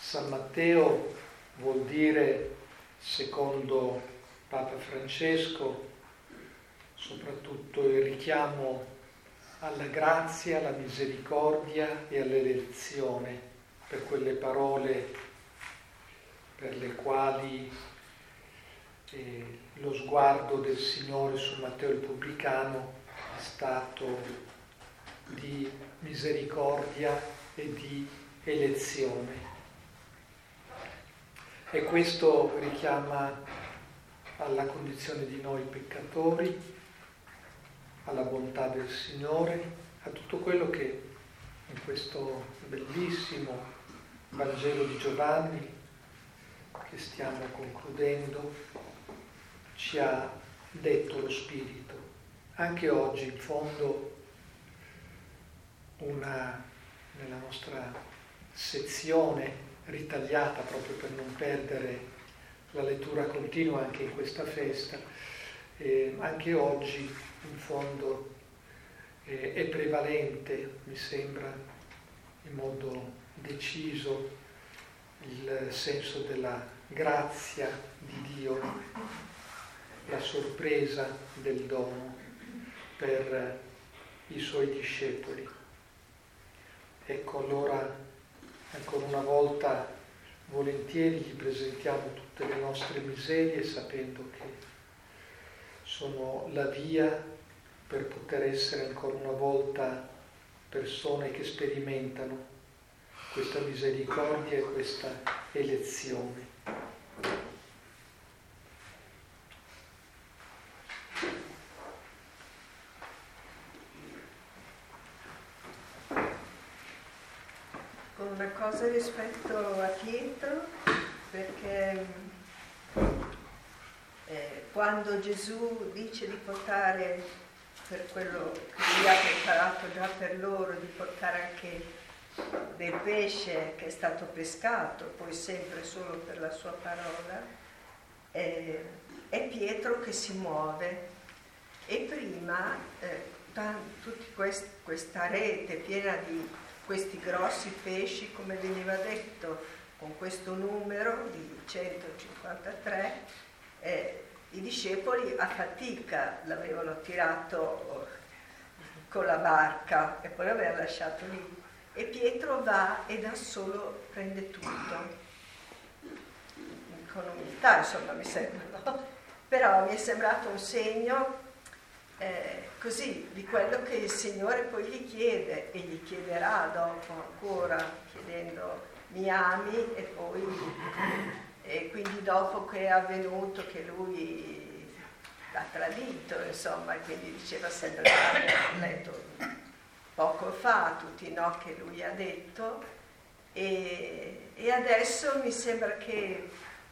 San Matteo vuol dire, secondo Papa Francesco, soprattutto il richiamo alla grazia, alla misericordia e all'elezione, per quelle parole per le quali lo sguardo del Signore su Matteo il pubblicano è stato di misericordia e di elezione. E questo richiama alla condizione di noi peccatori, alla bontà del Signore, a tutto quello che in questo bellissimo Vangelo di Giovanni che stiamo concludendo ci ha detto lo Spirito. Anche oggi, in fondo, nella nostra sezione ritagliata proprio per non perdere la lettura continua anche in questa festa, anche oggi in fondo è prevalente, mi sembra, in modo deciso il senso della grazia di Dio, la sorpresa del dono per i suoi discepoli. Ecco, allora ancora una volta volentieri gli presentiamo tutte le nostre miserie, sapendo che sono la via per poter essere ancora una volta persone che sperimentano questa misericordia e questa elezione. Una cosa rispetto a Pietro, perché quando Gesù dice di portare, per quello che lui ha preparato già per loro, di portare anche del pesce che è stato pescato, poi sempre solo per la sua parola, è Pietro che si muove. E prima questa rete piena di questi grossi pesci, come veniva detto, con questo numero di 153, i discepoli a fatica l'avevano tirato con la barca e poi l'aveva lasciato lì. E Pietro va e da solo prende tutto, con umiltà, insomma, mi sembra, no? Però mi è sembrato un segno così di quello che il Signore poi gli chiede e gli chiederà dopo ancora, chiedendo mi ami, e poi quindi dopo che è avvenuto che lui l'ha tradito, insomma, e quindi diceva sempre, abbiamo letto poco fa tutti i no che lui ha detto, e adesso mi sembra che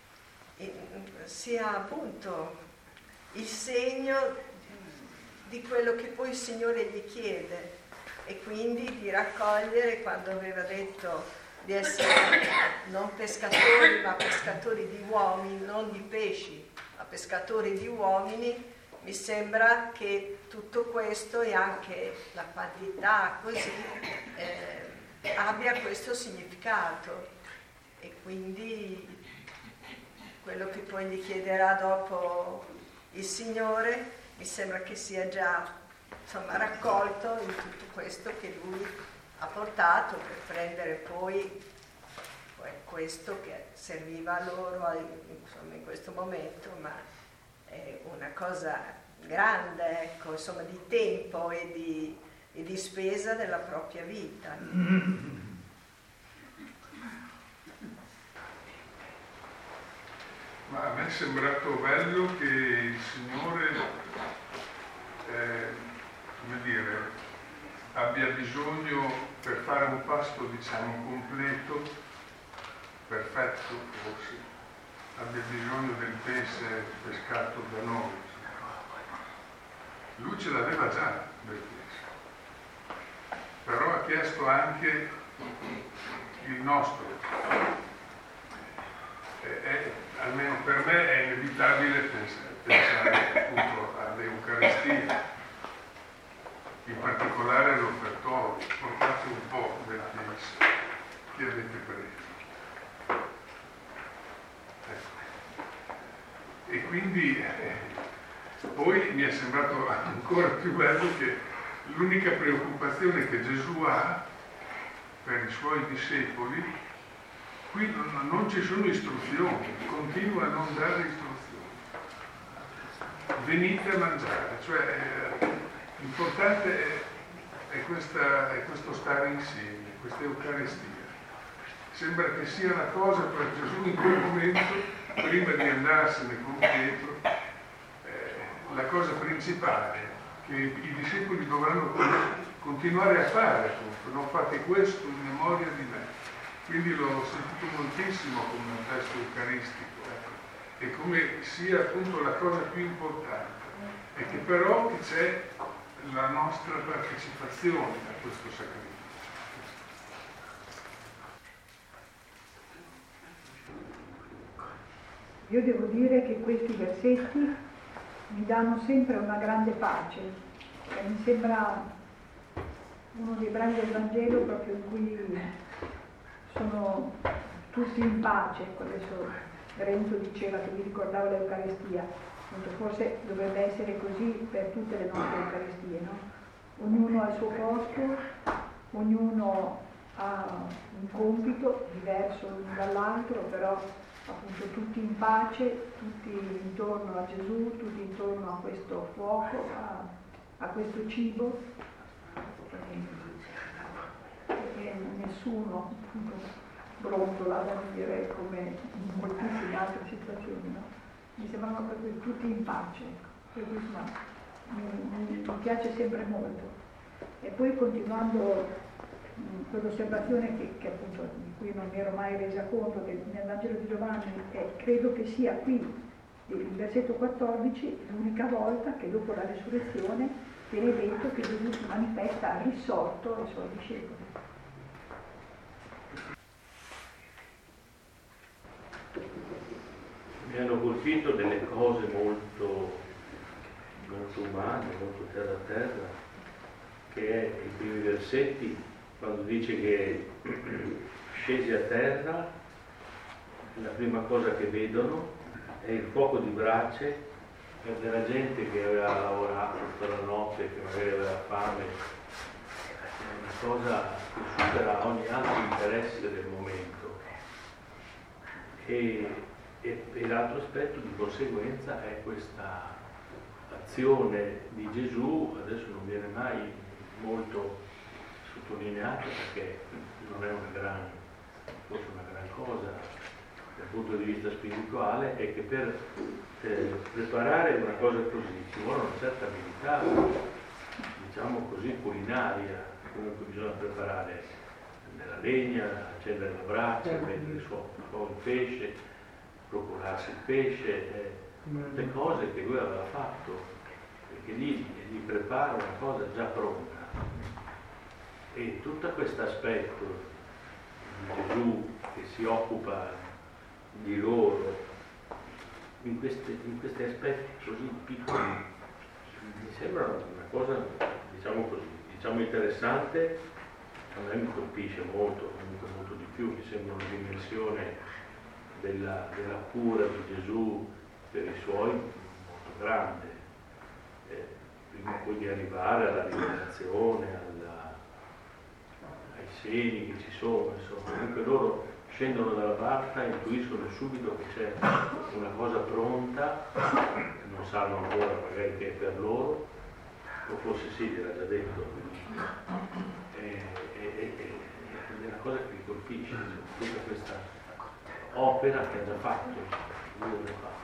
sia appunto il segno di quello che poi il Signore gli chiede, e quindi di raccogliere, quando aveva detto di essere non pescatori ma pescatori di uomini, non di pesci ma pescatori di uomini. Mi sembra che tutto questo e anche la quantità così abbia questo significato, e quindi quello che poi gli chiederà dopo il Signore mi sembra che sia già, insomma, raccolto in tutto questo che lui ha portato per prendere poi questo che serviva a loro, insomma, in questo momento, ma è una cosa grande, ecco, insomma, di tempo e di spesa della propria vita. Ma a me è sembrato bello che il Signore come dire, abbia bisogno, per fare un pasto diciamo completo, perfetto forse, abbia bisogno del pesce pescato da noi. Lui ce l'aveva già del pesce, però ha chiesto anche il nostro. Almeno per me è inevitabile pensare appunto all'Eucaristia, in particolare all'offertorio. Portate un po' del pesce che avete preso. quindi poi mi è sembrato ancora più bello che l'unica preoccupazione che Gesù ha per i suoi discepoli, qui non ci sono istruzioni, continua a non dare istruzioni. Venite a mangiare, cioè l'importante è questo stare insieme, questa Eucaristia. Sembra che sia la cosa per Gesù in quel momento, prima di andarsene con Pietro, la cosa principale che i discepoli dovranno continuare a fare, appunto. Non fate questo in memoria di me. Quindi l'ho sentito moltissimo come un testo eucaristico, e come sia appunto la cosa più importante, e che però c'è la nostra partecipazione a questo sacrificio. Io devo dire che questi versetti mi danno sempre una grande pace, mi sembra uno dei brani del Vangelo proprio in cui sono tutti in pace. Adesso Renzo diceva che mi ricordava l'Eucaristia, forse dovrebbe essere così per tutte le nostre Eucaristie, no? Ognuno ha il suo posto, ognuno ha un compito diverso l'uno dall'altro, però appunto tutti in pace, tutti intorno a Gesù, tutti intorno a questo fuoco, a questo cibo, e nessuno appunto brontola, da dire, come in moltissime altre situazioni, no? Mi sembrano proprio tutti in pace, per cui insomma, mi piace sempre molto. E poi continuando quell'osservazione che appunto di cui non mi ero mai resa conto, che nel Vangelo di Giovanni credo che sia qui il versetto 14 l'unica volta che dopo la resurrezione viene detto che Gesù si manifesta risorto ai suoi discepoli. Mi hanno colpito delle cose molto umane, molto terra, che è i primi versetti, quando dice che scesi a terra, la prima cosa che vedono è il fuoco di brace per della gente che aveva lavorato tutta la notte, che magari aveva fame. È una cosa che supera ogni altro interesse del momento. E l'altro aspetto di conseguenza è questa azione di Gesù, adesso non viene mai molto sottolineato perché non è forse una gran cosa dal punto di vista spirituale, è che per preparare una cosa così ci vuole una certa abilità, diciamo così, culinaria. Comunque bisogna preparare nella legna, accendere la brace, mettere su il pesce, procurarsi il pesce, le cose che lui aveva fatto, perché lì gli prepara una cosa già pronta. E tutto questo aspetto di Gesù che si occupa di loro in questi aspetti così piccoli mi sembra una cosa, diciamo così, interessante. A me mi colpisce molto, comunque molto di più, mi sembra una dimensione della cura di Gesù per i suoi molto grande, prima poi di arrivare alla liberazione, ai segni che ci sono, insomma. Comunque loro scendono dalla barca e intuiscono subito che c'è una cosa pronta, non sanno ancora magari che è per loro, o forse sì, gliel'ha già detto. È una cosa che mi colpisce, tutta questa opera che ha già fatto, lui l'ha fatto.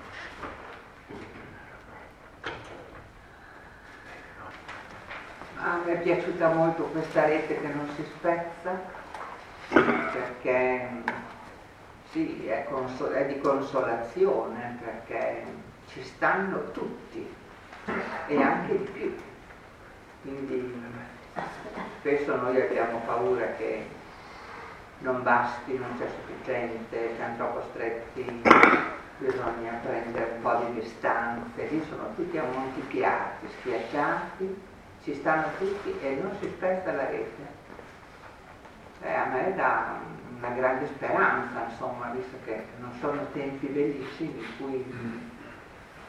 Mi è piaciuta molto questa rete che non si spezza, perché sì, è di consolazione, perché ci stanno tutti e anche di più. Quindi spesso noi abbiamo paura che non basti, non c'è sufficiente, siamo troppo stretti, bisogna prendere un po' di distanze. Lì sono tutti ammonticchiati, schiacciati, ci stanno tutti e non si spezza la rete. A me dà una grande speranza, insomma, visto che non sono tempi bellissimi in cui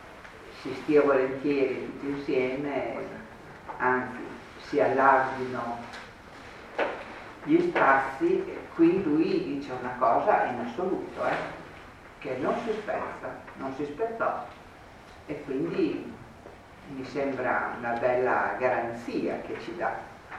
si stia volentieri tutti insieme, anzi si allarghino gli spazi. Qui lui dice una cosa in assoluto, che non si spezza, non si spezzò, e quindi mi sembra una bella garanzia che ci dà.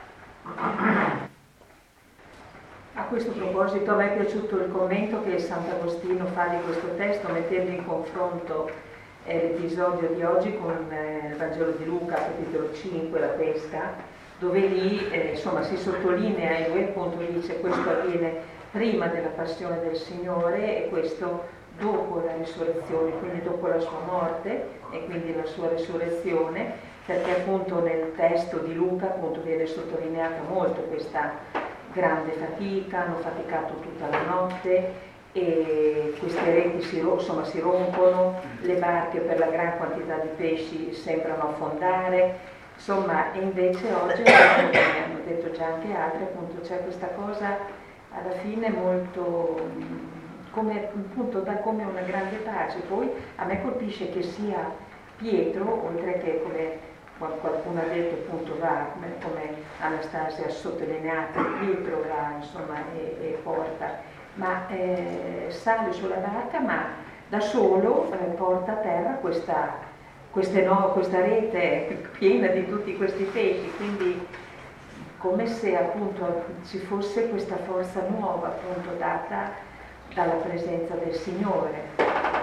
A questo proposito a me è piaciuto il commento che Sant'Agostino fa di questo testo, mettendo in confronto l'episodio di oggi con il Vangelo di Luca, capitolo 5, la pesca, dove lì si sottolinea e lui appunto dice questo avviene prima della passione del Signore e questo dopo la risurrezione, quindi dopo la sua morte e quindi la sua risurrezione, perché appunto nel testo di Luca appunto viene sottolineata molto questa grande fatica, hanno faticato tutta la notte e queste reti si rompono, le barche per la gran quantità di pesci sembrano affondare, insomma, e invece oggi, come hanno detto già anche altri, appunto c'è questa cosa alla fine molto come una grande pace. Poi a me colpisce che sia Pietro, oltre che come qualcuno ha detto appunto come Anastasia ha sottolineato, Pietro va e porta, ma sale sulla barca, ma da solo porta a terra questa rete piena di tutti questi pesci, quindi come se appunto ci fosse questa forza nuova appunto data dalla presenza del Signore.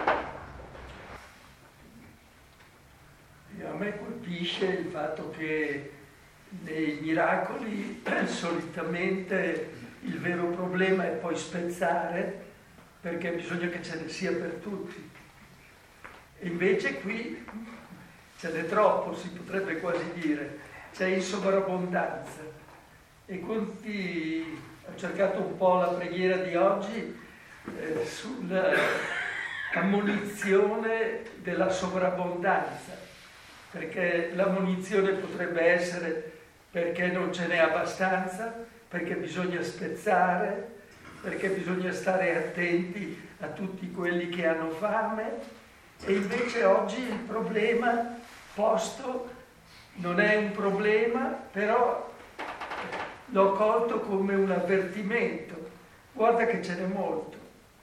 A me colpisce il fatto che nei miracoli solitamente il vero problema è poi spezzare, perché bisogna che ce ne sia per tutti. E invece qui ce n'è troppo, si potrebbe quasi dire, c'è in sovrabbondanza. E quindi ho cercato un po' la preghiera di oggi sulla ammonizione della sovrabbondanza, perché l'ammonizione potrebbe essere perché non ce n'è abbastanza, perché bisogna spezzare, perché bisogna stare attenti a tutti quelli che hanno fame, e invece oggi il problema posto non è un problema, però l'ho colto come un avvertimento. Guarda che ce n'è molto.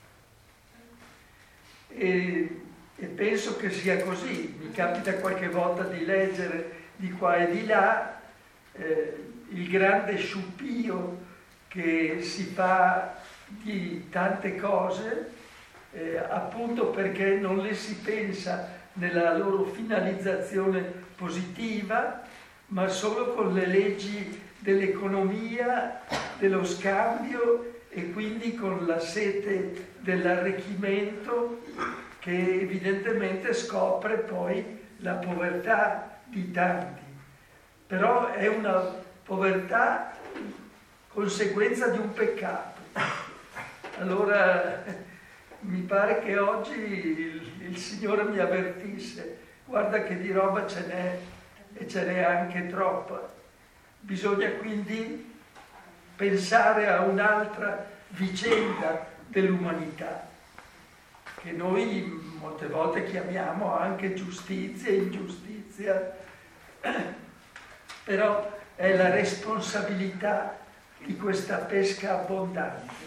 E penso che sia così. Mi capita qualche volta di leggere di qua e di là il grande sciupio che si fa di tante cose, appunto perché non le si pensa nella loro finalizzazione positiva, ma solo con le leggi dell'economia, dello scambio e quindi con la sete dell'arricchimento che evidentemente scopre poi la povertà di tanti. Però è una povertà conseguenza di un peccato. Allora mi pare che oggi il Signore mi avvertisse: guarda che di roba ce n'è, e ce n'è anche troppa. Bisogna quindi pensare a un'altra vicenda dell'umanità, che noi molte volte chiamiamo anche giustizia e ingiustizia, però è la responsabilità di questa pesca abbondante.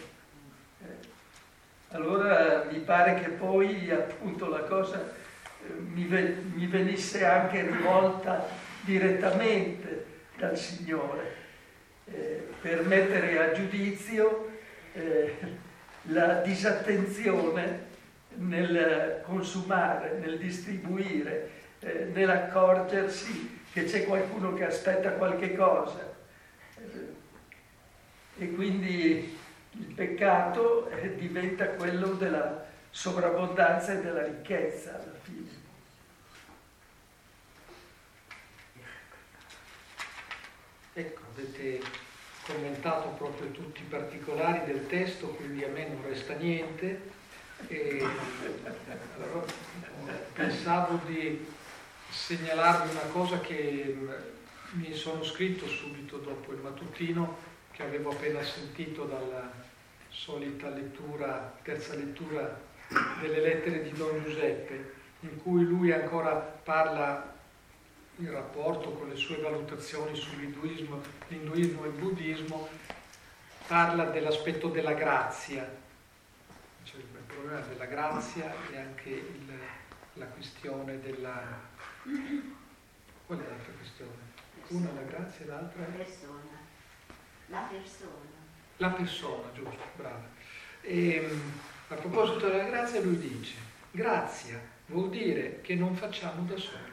Allora mi pare che poi appunto la cosa mi venisse anche rivolta direttamente dal Signore, per mettere a giudizio la disattenzione nel consumare, nel distribuire, nell'accorgersi che c'è qualcuno che aspetta qualche cosa. E quindi il peccato diventa quello della sovrabbondanza e della ricchezza alla fine. Ecco, avete commentato proprio tutti i particolari del testo, quindi a me non resta niente. E allora, pensavo di segnalarvi una cosa che mi sono scritto subito dopo il mattutino, che avevo appena sentito dalla solita lettura, terza lettura delle lettere di Don Giuseppe, in cui lui ancora parla il rapporto con le sue valutazioni sull'induismo e il buddismo, parla dell'aspetto della grazia, cioè il problema della grazia e anche la questione della... Qual è l'altra questione? Una la grazia e l'altra è... La persona, giusto, brava. E, a proposito della grazia lui dice, grazia vuol dire che non facciamo da soli.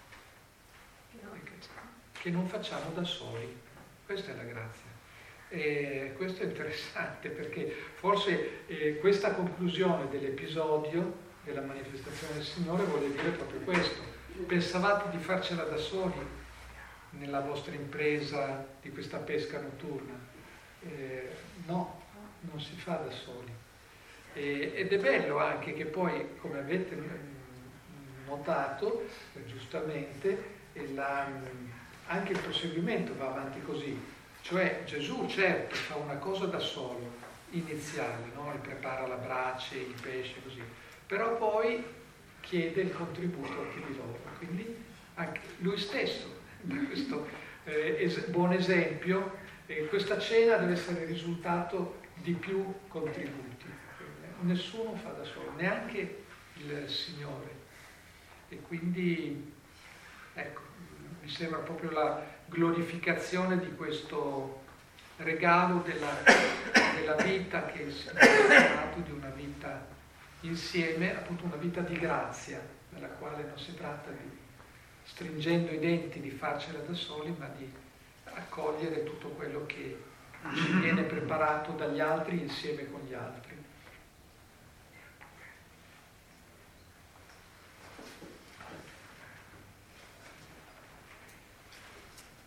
Che non facciamo da soli. Questa è la grazia. E questo è interessante perché forse questa conclusione dell'episodio della manifestazione del Signore vuole dire proprio questo. Pensavate di farcela da soli nella vostra impresa di questa pesca notturna? No, non si fa da soli. Ed è bello anche che poi, come avete notato, giustamente, anche il proseguimento va avanti così. Cioè Gesù certo fa una cosa da solo, iniziale, no? Gli prepara la brace, il pesce, così. Però poi chiede il contributo anche di loro. Quindi anche lui stesso, da questo buon esempio, questa cena deve essere il risultato di più contributi. Nessuno fa da solo, neanche il Signore. E quindi, ecco, mi sembra proprio la glorificazione di questo regalo della vita che il Signore ha dato, di una vita insieme, appunto una vita di grazia, nella quale non si tratta di, stringendo i denti, di farcela da soli, ma di accogliere tutto quello che ci viene preparato dagli altri insieme con gli altri.